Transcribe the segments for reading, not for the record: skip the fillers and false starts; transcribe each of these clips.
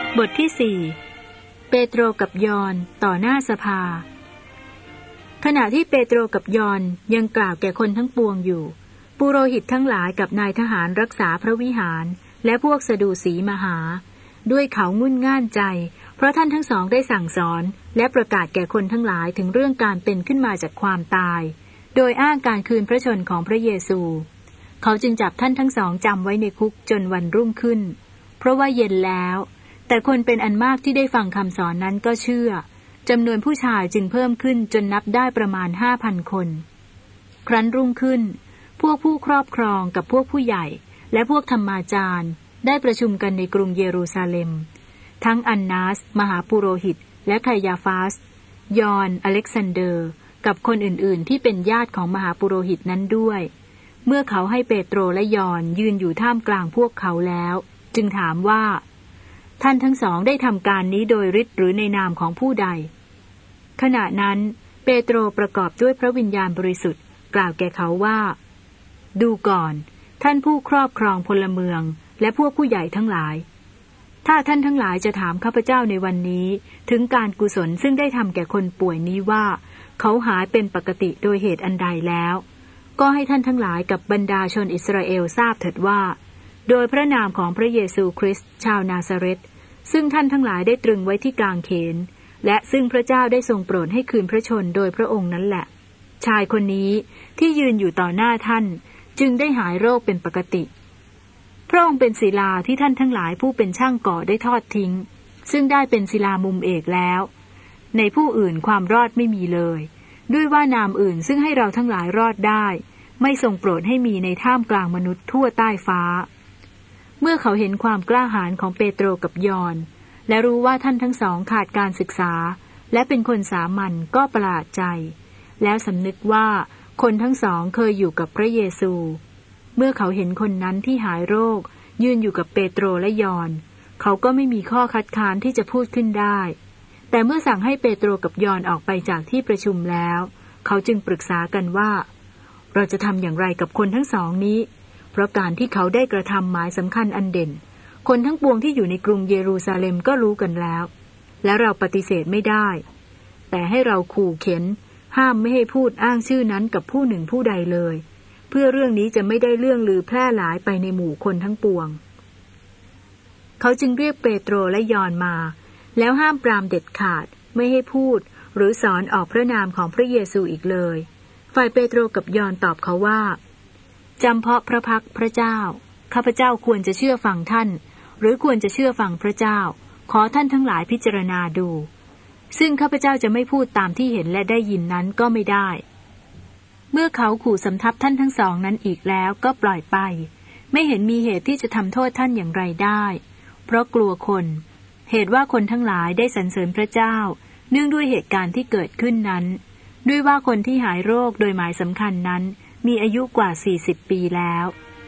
บทที่4เปโตรกับยอห์นต่อหน้าสภาขณะที่เปโตรกับยอห์นยังกล่าวแก่คนทั้งปวงอยู่ปุโรหิตทั้งหลายกับนายทหารรักษาพระวิหารและพวกสดุสีมาหาด้วยเขางุ่นง่านใจเพราะท่านทั้งสองได้สั่งสอนและประกาศแก่คนทั้งหลายถึงเรื่องการเป็นขึ้นมาจากความตายโดยอ้างการคืนพระชนของพระเยซูเขาจึงจับท่านทั้งสองจำไว้ในคุกจนวันรุ่งขึ้นเพราะว่าเย็นแล้วแต่คนเป็นอันมากที่ได้ฟังคำสอนนั้นก็เชื่อจำนวนผู้ชายจึงเพิ่มขึ้นจนนับได้ประมาณ 5,000 คนครั้นรุ่งขึ้นพวกผู้ครอบครองกับพวกผู้ใหญ่และพวกธรรมาจารย์ได้ประชุมกันในกรุงเยรูซาเล็มทั้งอันนาสมหาปุโรหิตและไคยาฟาสยอห์นอเล็กซานเดอร์กับคนอื่นๆที่เป็นญาติของมหาปุโรหิตนั้นด้วยเมื่อเขาให้เปโตรและยอห์นยืนอยู่ท่ามกลางพวกเขาแล้วจึงถามว่าท่านทั้งสองได้ทำการนี้โดยฤทธิ์หรือในนามของผู้ใดขณะนั้นเปโตรประกอบด้วยพระวิญญาณบริสุทธิ์กล่าวแก่เขาว่าดูก่อนท่านผู้ครอบครองพลเมืองและพวกผู้ใหญ่ทั้งหลายถ้าท่านทั้งหลายจะถามข้าพเจ้าในวันนี้ถึงการกุศลซึ่งได้ทำแก่คนป่วยนี้ว่าเขาหายเป็นปกติโดยเหตุอันใดแล้วก็ให้ท่านทั้งหลายกับบรรดาชนอิสราเอลทราบเถิดว่าโดยพระนามของพระเยซูคริสต์ชาวนาซาเรตซึ่งท่านทั้งหลายได้ตรึงไว้ที่กางเขนและซึ่งพระเจ้าได้ทรงโปรดให้คืนพระชนโดยพระองค์นั้นแหละชายคนนี้ที่ยืนอยู่ต่อหน้าท่านจึงได้หายโรคเป็นปกติพระองค์เป็นศิลาที่ท่านทั้งหลายผู้เป็นช่างก่อได้ทอดทิ้งซึ่งได้เป็นศิลามุมเอกแล้วในผู้อื่นความรอดไม่มีเลยด้วยว่านามอื่นซึ่งให้เราทั้งหลายรอดได้ไม่ทรงโปรดให้มีในท่ามกลางมนุษย์ทั่วใต้ฟ้าเมื่อเขาเห็นความกล้าหาญของเปโตรกับยอห์นและรู้ว่าท่านทั้งสองขาดการศึกษาและเป็นคนสามัญก็ประหลาดใจแล้วสำนึกว่าคนทั้งสองเคยอยู่กับพระเยซูเมื่อเขาเห็นคนนั้นที่หายโรคยืนอยู่กับเปโตรและยอห์นเขาก็ไม่มีข้อคัดค้านที่จะพูดขึ้นได้แต่เมื่อสั่งให้เปโตรกับยอห์นออกไปจากที่ประชุมแล้วเขาจึงปรึกษากันว่าเราจะทำอย่างไรกับคนทั้งสองนี้เพราะการที่เขาได้กระทำหมายสำคัญอันเด่นคนทั้งปวงที่อยู่ในกรุงเยรูซาเล็มก็รู้กันแล้วและเราปฏิเสธไม่ได้แต่ให้เราขู่เข็นห้ามไม่ให้พูดอ้างชื่อนั้นกับผู้หนึ่งผู้ใดเลยเพื่อเรื่องนี้จะไม่ได้เรื่องลือแพร่หลายไปในหมู่คนทั้งปวงเขาจึงเรียกเปโตรและยอห์นมาแล้วห้ามปรามเด็ดขาดไม่ให้พูดหรือสอนออกพระนามของพระเยซูอีกเลยฝ่ายเปโตรกับยอห์นตอบเขาว่าจำเพาะพระพักพระเจ้าข้าพเจ้าควรจะเชื่อฟังท่านหรือควรจะเชื่อฟังพระเจ้าขอท่านทั้งหลายพิจารณาดูซึ่งข้าพเจ้าจะไม่พูดตามที่เห็นและได้ยินนั้นก็ไม่ได้เมื่อเขาขู่สำทับท่านทั้งสองนั้นอีกแล้วก็ปล่อยไปไม่เห็นมีเหตุที่จะทำโทษท่านอย่างไรได้เพราะกลัวคนเหตุว่าคนทั้งหลายได้สรรเสริญพระเจ้าเนื่องด้วยเหตุการณ์ที่เกิดขึ้นนั้นด้วยว่าคนที่หายโรคโดยหมายสำคัญนั้นมีอายุกว่า40 ปีแล้ว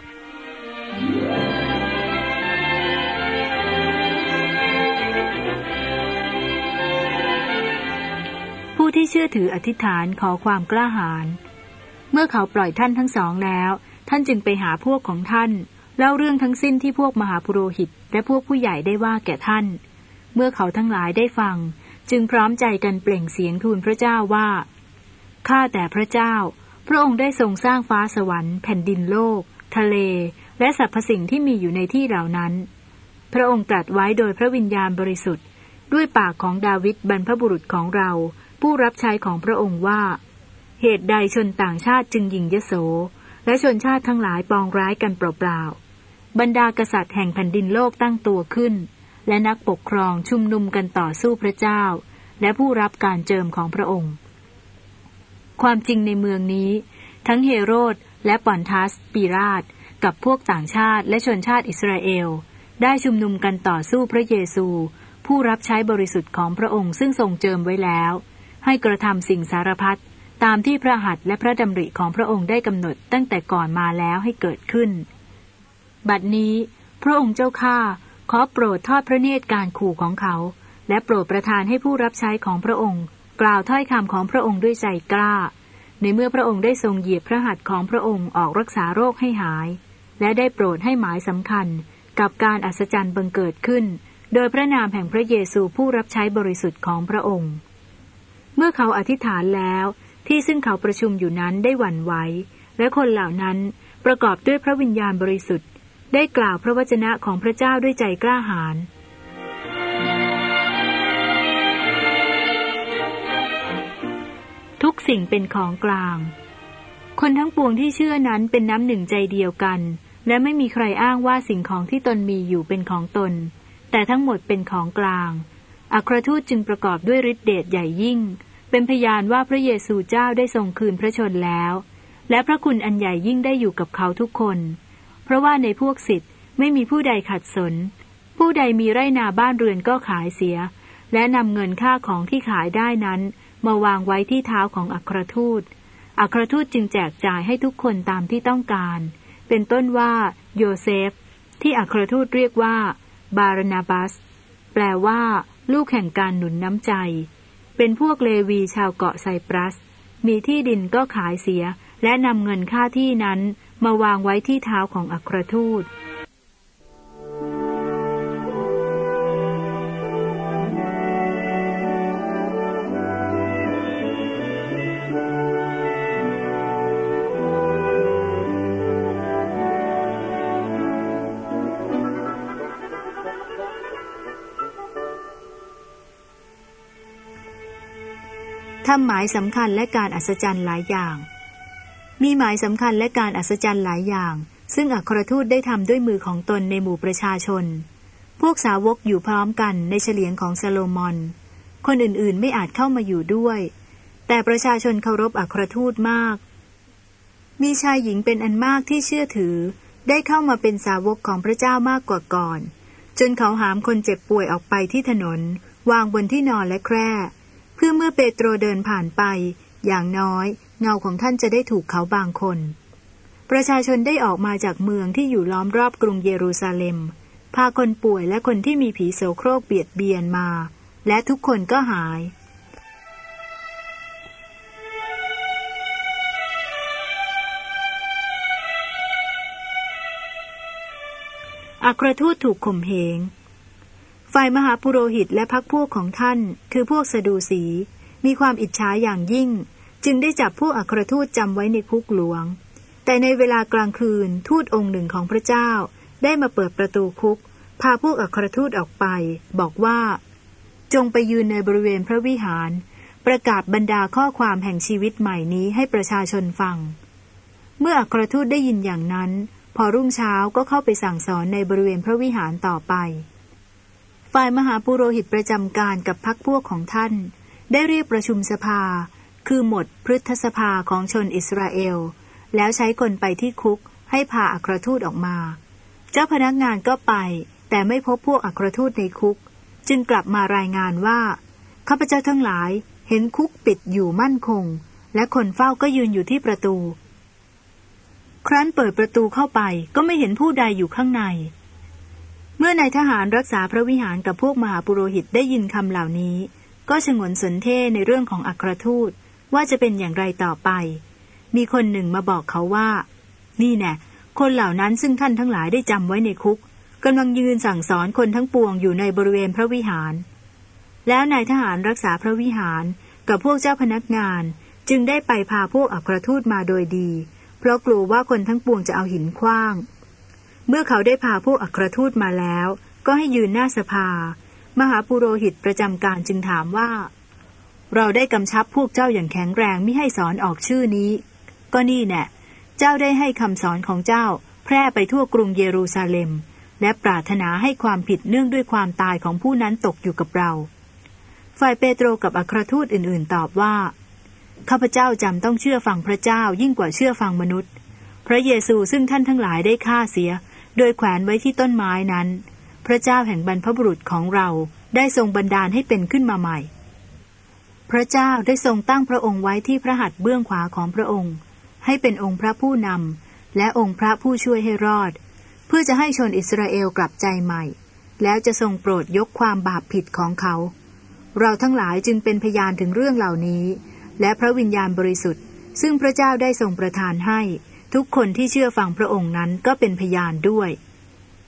ผู้ที่เชื่อถืออธิษฐานขอความกล้าหาญเมื่อเขาปล่อยท่านทั้งสองแล้วท่านจึงไปหาพวกของท่านเล่าเรื่องทั้งสิ้นที่พวกมหาปุโรหิตและพวกผู้ใหญ่ได้ว่าแก่ท่านเมื่อเขาทั้งหลายได้ฟังจึงพร้อมใจกันเปล่งเสียงทูลพระเจ้าว่าข้าแต่พระเจ้าพระองค์ได้ทรงสร้างฟ้าสวรรค์แผ่นดินโลกทะเลและสรรพสิ่งที่มีอยู่ในที่เหล่านั้นพระองค์ตรัสไว้โดยพระวิญญาณบริสุทธิ์ด้วยปากของดาวิดบรรพบุรุษของเราผู้รับใช้ของพระองค์ว่าเหตุใดชนต่างชาติจึงหยิ่งยโสและชนชาติทั้งหลายปองร้ายกันเปล่าๆบรรดากษัตริย์แห่งแผ่นดินโลกตั้งตัวขึ้นและนักปกครองชุมนุมกันต่อสู้พระเจ้าและผู้รับการเจิมของพระองค์ความจริงในเมืองนี้ทั้งเฮโรดและปอนทัสปีลาตกับพวกต่างชาติและชนชาติอิสราเอลได้ชุมนุมกันต่อสู้พระเยซูผู้รับใช้บริสุทธิ์ของพระองค์ซึ่งทรงเจิมไว้แล้วให้กระทำสิ่งสารพัดตามที่พระหัตถ์และพระดำริของพระองค์ได้กำหนดตั้งแต่ก่อนมาแล้วให้เกิดขึ้นบัดนี้พระองค์เจ้าข้าขอโปรดทอดพระเนตรการขู่ของเขาและโปรดประทานให้ผู้รับใช้ของพระองค์กล่าวถ้อยคำของพระองค์ด้วยใจกล้าในเมื่อพระองค์ได้ทรงเหยียบพระหัตถ์ของพระองค์ออกรักษาโรคให้หายและได้โปรดให้หมายสำคัญกับการอัศจรรย์บังเกิดขึ้นโดยพระนามแห่งพระเยซูผู้รับใช้บริสุทธิ์ของพระองค์เมื่อเขาอธิษฐานแล้วที่ซึ่งเขาประชุมอยู่นั้นได้หวั่นไหวและคนเหล่านั้นประกอบด้วยพระวิญญาณบริสุทธิ์ได้กล่าวพระวจนะของพระเจ้าด้วยใจกล้าหาญทุกสิ่งเป็นของกลางคนทั้งปวงที่เชื่อนั้นเป็นน้ำหนึ่งใจเดียวกันและไม่มีใครอ้างว่าสิ่งของที่ตนมีอยู่เป็นของตนแต่ทั้งหมดเป็นของกลางอัครทูตจึงประกอบด้วยฤทธิเดชใหญ่ยิ่งเป็นพยานว่าพระเยซูเจ้าได้ทรงคืนพระชนแล้วและพระคุณอันใหญ่ยิ่งได้อยู่กับเขาทุกคนเพราะว่าในพวกศิษย์ไม่มีผู้ใดขัดสนผู้ใดมีไร่นาบ้านเรือนก็ขายเสียและนำเงินค่าของที่ขายได้นั้นมาวางไว้ที่เท้าของอัครทูตอัครทูตจึงแจกจ่ายให้ทุกคนตามที่ต้องการเป็นต้นว่าโยเซฟที่อัครทูตเรียกว่าบารานาบัสแปลว่าลูกแห่งการหนุนน้ำใจเป็นพวกเลวีชาวเกาะไซปรัสมีที่ดินก็ขายเสียและนำเงินค่าที่นั้นมาวางไว้ที่เท้าของอัครทูตทำหมายสำคัญและการอัศจรรย์หลายอย่างมีหมายสำคัญและการอัศจรรย์หลายอย่างซึ่งอัครทูตได้ทำด้วยมือของตนในหมู่ประชาชนพวกสาวกอยู่พร้อมกันในเฉลียงของซาโลมอนคนอื่นๆไม่อาจเข้ามาอยู่ด้วยแต่ประชาชนเคารพอัครทูตมากมีชายหญิงเป็นอันมากที่เชื่อถือได้เข้ามาเป็นสาวกของพระเจ้ามากกว่าก่อนจนเขาหามคนเจ็บป่วยออกไปที่ถนนวางบนที่นอนและแคร่เพื่อเมื่อเปโตรเดินผ่านไปอย่างน้อยเงาของท่านจะได้ถูกเขาบางคนประชาชนได้ออกมาจากเมืองที่อยู่ล้อมรอบกรุงเยรูซาเล็มพาคนป่วยและคนที่มีผีโสโครกเบียดเบียนมาและทุกคนก็หายอัครทูตถูกข่มเหงฝ่ายมหาปุโรหิตและพรรคพวกของท่านคือพวกสดูสีมีความอิจฉาอย่างยิ่งจึงได้จับพวกอัครทูตจำไว้ในคุกหลวงแต่ในเวลากลางคืนทูตองค์หนึ่งของพระเจ้าได้มาเปิดประตูคุกพาพวกอัครทูตออกไปบอกว่าจงไปยืนในบริเวณพระวิหารประกาศบรรดาข้อความแห่งชีวิตใหม่นี้ให้ประชาชนฟังเมื่ออัครทูตได้ยินอย่างนั้นพอรุ่งเช้าก็เข้าไปสั่งสอนในบริเวณพระวิหารต่อไปฝ่ายมหาปุโรหิตประจำการกับพรรคพวกของท่านได้เรียกประชุมสภาคือหมดพฤทธสภาของชนอิสราเอลแล้วใช้คนไปที่คุกให้พาอัครทูตออกมาเจ้าพนักงานก็ไปแต่ไม่พบพวกอัครทูตในคุกจึงกลับมารายงานว่าข้าพเจ้าทั้งหลายเห็นคุกปิดอยู่มั่นคงและคนเฝ้าก็ยืนอยู่ที่ประตูครั้นเปิดประตูเข้าไปก็ไม่เห็นผู้ใดอยู่ข้างในเมื่อนายทหารรักษาพระวิหารกับพวกมหาปุโรหิตได้ยินคำเหล่านี้ก็ฉงนสนเท่ในเรื่องของอัครทูตว่าจะเป็นอย่างไรต่อไปมีคนหนึ่งมาบอกเขาว่านี่แน่คนเหล่านั้นซึ่งท่านทั้งหลายได้จำไว้ในคุกกำลังยืนสั่งสอนคนทั้งปวงอยู่ในบริเวณพระวิหารแล้วนายทหารรักษาพระวิหารกับพวกเจ้าพนักงานจึงได้ไปพาพวกอัครทูตมาโดยดีเพราะกลัวว่าคนทั้งปวงจะเอาหินขว้างเมื่อเขาได้พาพวกอัครทูตมาแล้วก็ให้ยืนหน้าสภามหาปุโรหิตประจำการจึงถามว่าเราได้กำชับพวกเจ้าอย่างแข็งแรงไม่ให้สอนออกชื่อนี้ก็นี่แน่เจ้าได้ให้คำสอนของเจ้าแพร่ไปทั่วกรุงเยรูซาเล็มและปรารถนาให้ความผิดเนื่องด้วยความตายของผู้นั้นตกอยู่กับเราฝ่ายเปโตรกับอัครทูตอื่นๆตอบว่าข้าพเจ้าจำต้องเชื่อฟังพระเจ้ายิ่งกว่าเชื่อฟังมนุษย์พระเยซูซึ่งท่านทั้งหลายได้ฆ่าเสียโดยแขวนไว้ที่ต้นไม้นั้นพระเจ้าแห่งบรรพบุรุษของเราได้ทรงบันดาลให้เป็นขึ้นมาใหม่พระเจ้าได้ทรงตั้งพระองค์ไว้ที่พระหัตถ์เบื้องขวาของพระองค์ให้เป็นองค์พระผู้นำและองค์พระผู้ช่วยให้รอดเพื่อจะให้ชนอิสราเอลกลับใจใหม่แล้วจะทรงโปรดยกความบาปผิดของเขาเราทั้งหลายจึงเป็นพยานถึงเรื่องเหล่านี้และพระวิญญาณบริสุทธิ์ซึ่งพระเจ้าได้ทรงประทานให้ทุกคนที่เชื่อฟังพระองค์นั้นก็เป็นพยานด้วย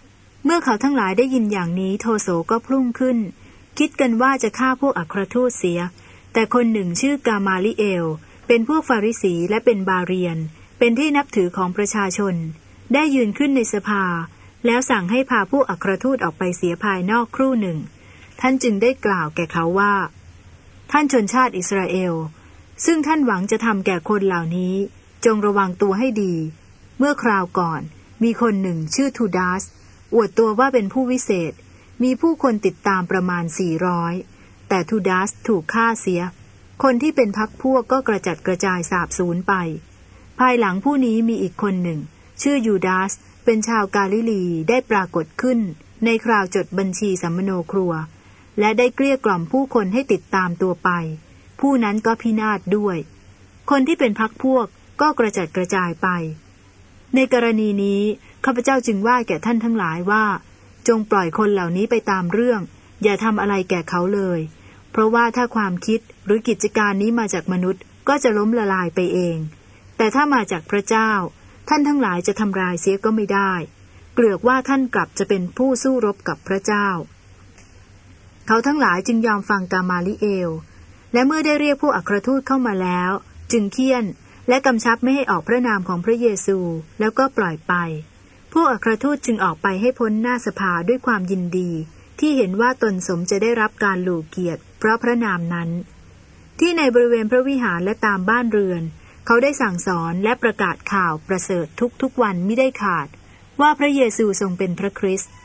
เมื่อเขาทั้งหลายได้ยินอย่างนี้โทโสก็พรุ่งขึ้นคิดกันว่าจะฆ่าพวกอัครทูตเสียแต่คนหนึ่งชื่อกามาลิเอลเป็นพวกฟาริสีและเป็นบาเรียนเป็นที่นับถือของประชาชนได้ยืนขึ้นในสภาแล้วสั่งให้พาพวกอัครทูตออกไปเสียภายนอกครู่หนึ่งท่านจึงได้กล่าวแก่เขาว่าท่านชนชาติอิสราเอลซึ่งท่านหวังจะทำแก่คนเหล่านี้จงระวังตัวให้ดีเมื่อคราวก่อนมีคนหนึ่งชื่อทูดาสอวดตัวว่าเป็นผู้วิเศษมีผู้คนติดตามประมาณ400แต่ทูดาสถูกฆ่าเสียคนที่เป็นพรรคพวกก็กระจัดกระจายสาบสูญไปภายหลังผู้นี้มีอีกคนหนึ่งชื่อยูดาสเป็นชาวกาลิลีได้ปรากฏขึ้นในคราวจดบัญชีสัมมโนครัวและได้เกลี้ยกล่อมผู้คนให้ติดตามตัวไปผู้นั้นก็พินาศด้วยคนที่เป็นพรรคพวกก็กระจัดกระจายไปในกรณีนี้ข้าพเจ้าจึงว่าแก่ท่านทั้งหลายว่าจงปล่อยคนเหล่านี้ไปตามเรื่องอย่าทำอะไรแก่เขาเลยเพราะว่าถ้าความคิดหรือกิจการนี้มาจากมนุษย์ก็จะล้มละลายไปเองแต่ถ้ามาจากพระเจ้าท่านทั้งหลายจะทำลายเสียก็ไม่ได้เกลือกว่าท่านกลับจะเป็นผู้สู้รบกับพระเจ้าเขาทั้งหลายจึงยอมฟังกามาลิเอลและเมื่อได้เรียกผู้อัครทูตเข้ามาแล้วจึงเคี่ยนและกำชับไม่ให้ออกพระนามของพระเยซูแล้วก็ปล่อยไปผู้อัครทูตจึงออกไปให้พ้นหน้าสภาด้วยความยินดีที่เห็นว่าตนสมจะได้รับการหลู่เกียรติเพราะพระนามนั้นที่ในบริเวณพระวิหารและตามบ้านเรือนเขาได้สั่งสอนและประกาศข่าวประเสริฐทุกวันมิได้ขาดว่าพระเยซูทรงเป็นพระคริสต์